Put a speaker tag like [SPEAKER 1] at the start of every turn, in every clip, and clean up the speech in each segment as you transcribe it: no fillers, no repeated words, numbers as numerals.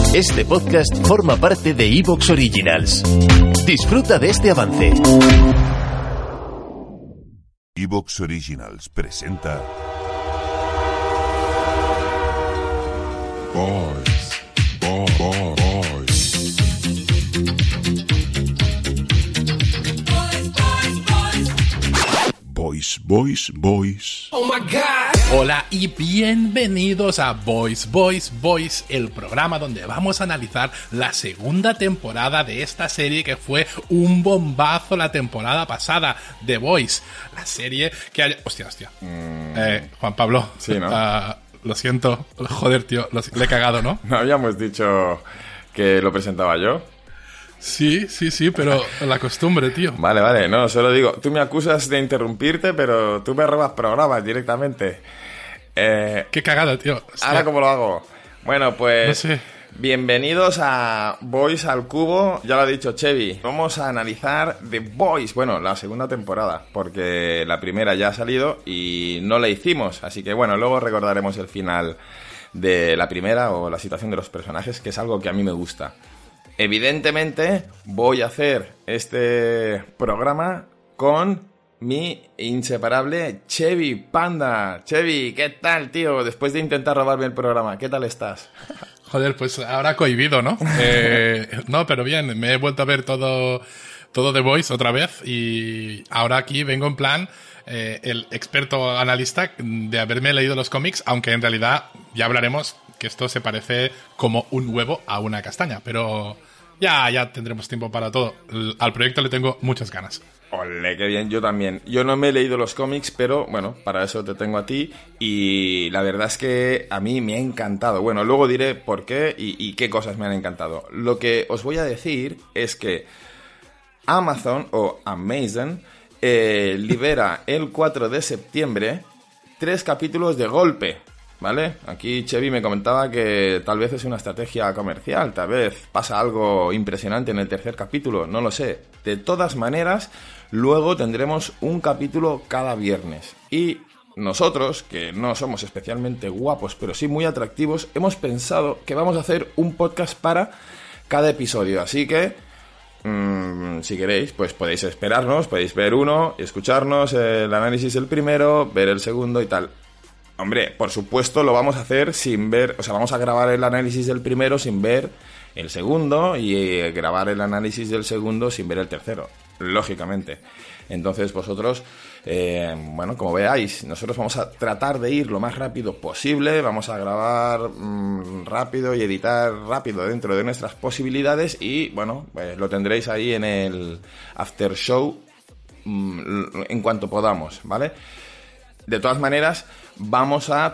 [SPEAKER 1] Este podcast forma parte de Evox Originals. Disfruta de este avance.
[SPEAKER 2] Evox Originals presenta Boys. Boys.
[SPEAKER 3] Oh my God. Hola y bienvenidos a Boys, el programa donde vamos a analizar la segunda temporada de esta serie que fue un bombazo la temporada pasada, The Boys. La serie que haya... Hostia. Juan Pablo.
[SPEAKER 4] Sí, ¿no?
[SPEAKER 3] Lo siento. Joder, tío. Le he cagado, ¿no?
[SPEAKER 4] ¿No habíamos dicho que lo presentaba yo?
[SPEAKER 3] Sí, pero la costumbre, tío.
[SPEAKER 4] Vale, no, solo digo, tú me acusas de interrumpirte, pero tú me robas programas directamente.
[SPEAKER 3] Qué cagada, tío. Hostia.
[SPEAKER 4] ¿Ahora cómo lo hago? Bueno, pues...
[SPEAKER 3] No sé.
[SPEAKER 4] Bienvenidos a Boys al Cubo, ya lo ha dicho Chevy. Vamos a analizar The Boys, bueno, la segunda temporada, porque la primera ya ha salido y no la hicimos. Así que bueno, luego recordaremos el final de la primera o la situación de los personajes, que es algo que a mí me gusta. Evidentemente voy a hacer este programa con mi inseparable Chevy Panda. Chevy, ¿qué tal, tío? Después de intentar robarme el programa, ¿qué tal estás?
[SPEAKER 3] Joder, pues ahora cohibido, ¿no? No, pero bien, me he vuelto a ver todo The Voice otra vez y ahora aquí vengo en plan el experto analista de haberme leído los cómics, aunque en realidad ya hablaremos que esto se parece como un huevo a una castaña, pero ya tendremos tiempo para todo. Al proyecto le tengo muchas ganas.
[SPEAKER 4] Ole, qué bien, yo también. Yo no me he leído los cómics, pero bueno, para eso te tengo a ti. Y la verdad es que a mí me ha encantado. Bueno, luego diré por qué y qué cosas me han encantado. Lo que os voy a decir es que Amazon o Amazon libera el 4 de septiembre 3 capítulos de golpe, ¿vale? Aquí Chevy me comentaba que tal vez es una estrategia comercial, tal vez pasa algo impresionante en el tercer capítulo, no lo sé. De todas maneras, luego tendremos un capítulo cada viernes. Y nosotros, que no somos especialmente guapos, pero sí muy atractivos, hemos pensado que vamos a hacer un podcast para cada episodio. Así que, si queréis, pues podéis esperarnos, podéis ver uno, escucharnos el análisis del primero, ver el segundo y tal. Hombre, por supuesto lo vamos a hacer sin ver, o sea, vamos a grabar el análisis del primero sin ver el segundo y grabar el análisis del segundo sin ver el tercero, lógicamente. Entonces vosotros, bueno, como veáis, nosotros vamos a tratar de ir lo más rápido posible, vamos a grabar rápido y editar rápido dentro de nuestras posibilidades y, bueno, pues lo tendréis ahí en el after show en cuanto podamos, ¿vale? De todas maneras, vamos a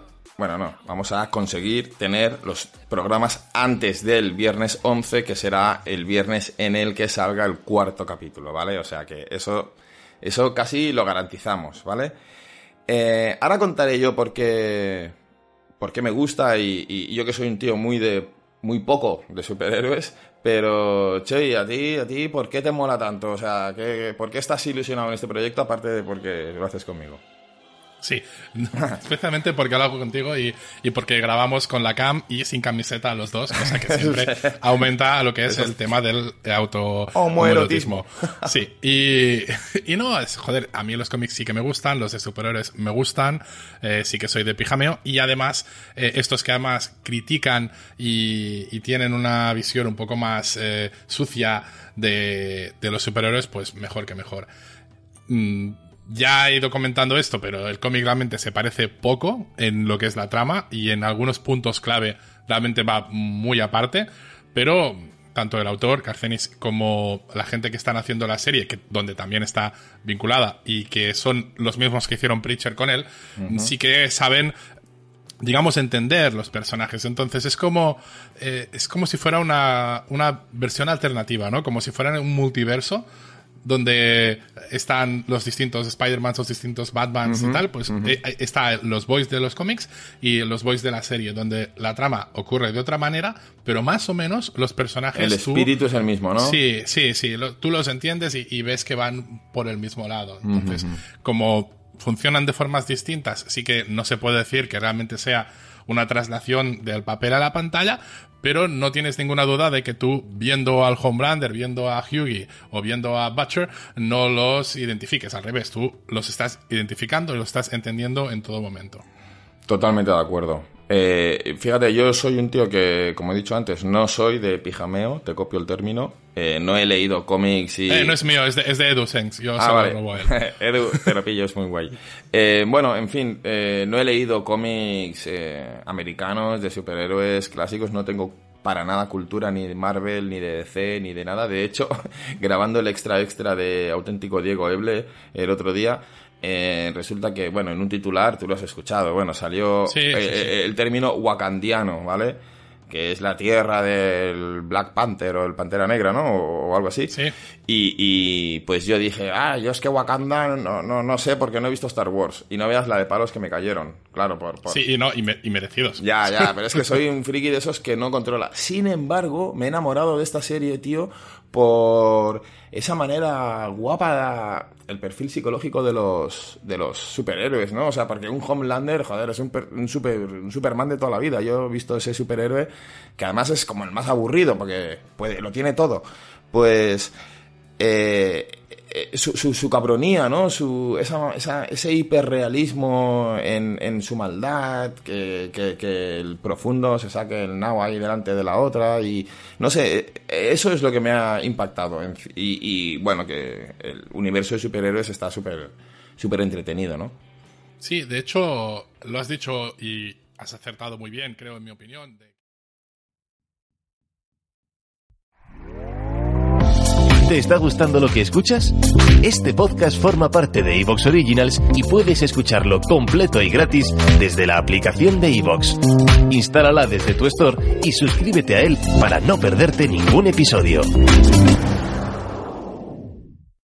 [SPEAKER 4] conseguir tener los programas antes del viernes 11, que será el viernes en el que salga el cuarto capítulo, ¿vale? O sea que eso casi lo garantizamos, ¿vale? Ahora contaré yo por qué me gusta y yo que soy un tío muy poco de superhéroes, pero, che, a ti, ¿por qué te mola tanto? O sea, ¿por qué estás ilusionado en este proyecto, aparte de porque lo haces conmigo?
[SPEAKER 3] Sí, especialmente porque lo hago contigo y porque grabamos con la cam y sin camiseta los dos, cosa que siempre aumenta lo que es el tema del homoerotismo. Sí, y no, joder, a mí los cómics sí que me gustan, los de superhéroes me gustan, sí que soy de pijameo y además estos que además critican y tienen una visión un poco más sucia de los superhéroes, pues mejor que mejor. Ya he ido comentando esto, pero el cómic realmente se parece poco en lo que es la trama y en algunos puntos clave realmente va muy aparte, pero tanto el autor, Garcenis, como la gente que están haciendo la serie, donde también está vinculada y que son los mismos que hicieron Preacher con él, sí que saben, digamos, entender los personajes. Entonces es como si fuera una versión alternativa, ¿no? Como si fuera un multiverso donde están los distintos Spider-Mans, los distintos Batmans y tal, pues está los boys de los cómics y los boys de la serie, donde la trama ocurre de otra manera, pero más o menos los personajes...
[SPEAKER 4] El espíritu es el mismo, ¿no?
[SPEAKER 3] Sí, tú los entiendes y ves que van por el mismo lado. Entonces, como funcionan de formas distintas, sí que no se puede decir que realmente sea una traslación del papel a la pantalla, pero no tienes ninguna duda de que tú, viendo al Homelander, viendo a Hughie o viendo a Butcher, no los identifiques. Al revés, tú los estás identificando y los estás entendiendo en todo momento.
[SPEAKER 4] Totalmente de acuerdo. Fíjate, yo soy un tío que, como he dicho antes, no soy de pijameo, te copio el término. No he leído cómics y...
[SPEAKER 3] no es mío, es de Edu Sengs. Yo solo
[SPEAKER 4] vale.
[SPEAKER 3] lo robo a él.
[SPEAKER 4] Edu, te lo pillo, es muy guay. Bueno, en fin, no he leído cómics americanos de superhéroes clásicos, no tengo para nada cultura ni de Marvel, ni de DC, ni de nada. De hecho, grabando el extra de Auténtico Diego Eble el otro día... resulta que, bueno, en un titular, tú lo has escuchado, bueno, salió
[SPEAKER 3] sí.
[SPEAKER 4] El término wakandiano, ¿vale? Que es la tierra del Black Panther o el Pantera Negra, ¿no? O algo así.
[SPEAKER 3] Sí.
[SPEAKER 4] Y pues yo dije, yo es que Wakanda no sé porque no he visto Star Wars. Y no veas la de palos que me cayeron, claro, por...
[SPEAKER 3] Sí, y merecidos.
[SPEAKER 4] Ya, pero es que soy un friki de esos que no controla. Sin embargo, me he enamorado de esta serie, tío, por esa manera guapa, el perfil psicológico de los superhéroes, ¿no? O sea, porque un Homelander, joder, es un Superman de toda la vida. Yo he visto ese superhéroe que además es como el más aburrido porque lo tiene todo. Pues... su cabronía, ¿no? Ese hiperrealismo en su maldad, que el profundo se saque el nao ahí delante de la otra y no sé, eso es lo que me ha impactado y bueno, que el universo de superhéroes está súper entretenido, ¿no?
[SPEAKER 3] Sí, de hecho lo has dicho y has acertado muy bien, creo, en mi opinión.
[SPEAKER 1] ¿Te está gustando lo que escuchas? Este podcast forma parte de Evox Originals y puedes escucharlo completo y gratis desde la aplicación de Evox. Instálala desde tu store y suscríbete a él para no perderte ningún episodio.